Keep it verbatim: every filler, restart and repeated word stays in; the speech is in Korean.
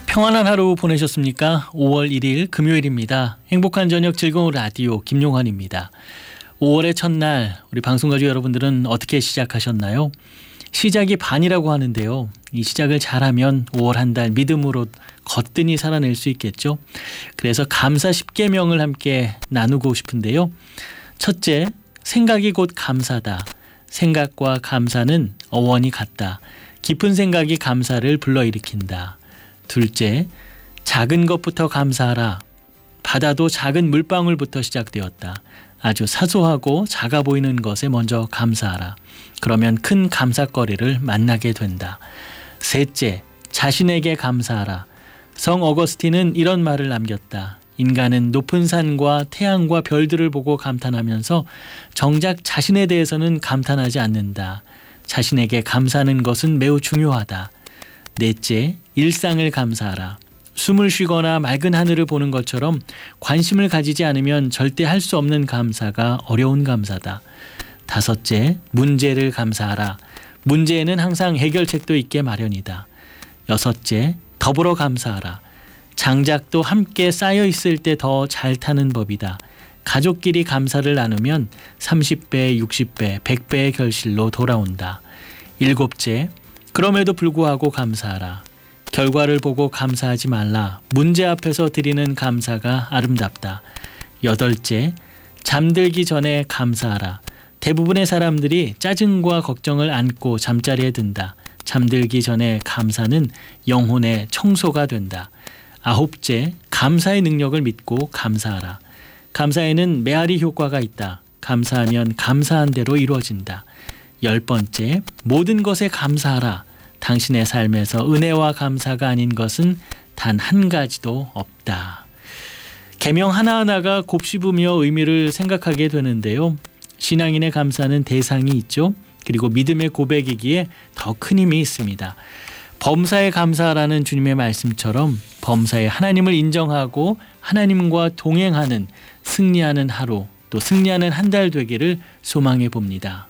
평안한 하루 보내셨습니까? 오월 일일 금요일입니다. 행복한 저녁 즐거운 라디오 김용환입니다. 오월의 첫날 우리 방송가족 여러분들은 어떻게 시작하셨나요? 시작이 반이라고 하는데요. 이 시작을 잘하면 오월 한 달 믿음으로 거뜬히 살아낼 수 있겠죠. 그래서 감사 십 계명을 함께 나누고 싶은데요. 첫째, 생각이 곧 감사다. 생각과 감사는 어원이 같다. 깊은 생각이 감사를 불러일으킨다. 둘째, 작은 것부터 감사하라. 바다도 작은 물방울부터 시작되었다. 아주 사소하고 작아 보이는 것에 먼저 감사하라. 그러면 큰 감사거리를 만나게 된다. 셋째, 자신에게 감사하라. 성 어거스틴은 이런 말을 남겼다. 인간은 높은 산과 태양과 별들을 보고 감탄하면서 정작 자신에 대해서는 감탄하지 않는다. 자신에게 감사하는 것은 매우 중요하다. 넷째, 일상을 감사하라. 숨을 쉬거나 맑은 하늘을 보는 것처럼 관심을 가지지 않으면 절대 할 수 없는 감사가 어려운 감사다. 다섯째, 문제를 감사하라. 문제에는 항상 해결책도 있게 마련이다. 여섯째, 더불어 감사하라. 장작도 함께 쌓여 있을 때 더 잘 타는 법이다. 가족끼리 감사를 나누면 삼십 배, 육십 배, 백 배의 결실로 돌아온다. 일곱째, 그럼에도 불구하고 감사하라. 결과를 보고 감사하지 말라. 문제 앞에서 드리는 감사가 아름답다. 여덟째, 잠들기 전에 감사하라. 대부분의 사람들이 짜증과 걱정을 안고 잠자리에 든다. 잠들기 전에 감사는 영혼의 청소가 된다. 아홉째, 감사의 능력을 믿고 감사하라. 감사에는 메아리 효과가 있다. 감사하면 감사한 대로 이루어진다. 열 번째, 모든 것에 감사하라. 당신의 삶에서 은혜와 감사가 아닌 것은 단 한 가지도 없다. 계명 하나하나가 곱씹으며 의미를 생각하게 되는데요. 신앙인의 감사는 대상이 있죠. 그리고 믿음의 고백이기에 더 큰 힘이 있습니다. 범사에 감사하라는 주님의 말씀처럼 범사에 하나님을 인정하고 하나님과 동행하는 승리하는 하루, 또 승리하는 한 달 되기를 소망해 봅니다.